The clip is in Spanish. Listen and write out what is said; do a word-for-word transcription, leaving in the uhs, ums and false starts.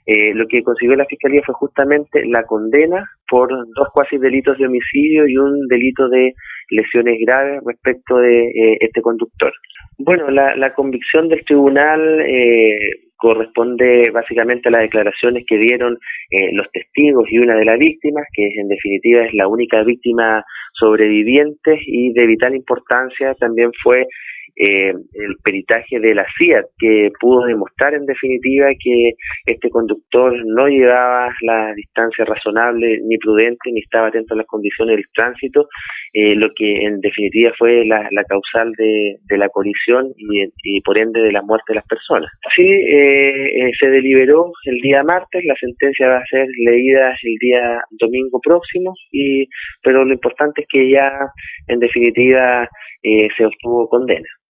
Eh, lo que consiguió la Fiscalía fue justamente la condena por dos cuasi delitos de homicidio y un delito de lesiones graves respecto de eh, este conductor. Bueno, la, la convicción del tribunal eh, corresponde básicamente a las declaraciones que dieron eh, los testigos y una de las víctimas, que en definitiva es la única víctima sobreviviente, y de vital importancia también fue eh, el peritaje de la C I A T, que pudo demostrar en definitiva que este conductor no llevaba la distancia razonable ni prudente, ni estaba atento a las condiciones del tránsito, eh, lo que en definitiva fue la, la causal de, de la colisión y, y por ende de la muerte de las personas. Así eh, eh, se deliberó el día martes, la sentencia va a ser leída el día domingo próximo, y pero lo importante es que ya en definitiva eh, se obtuvo condena.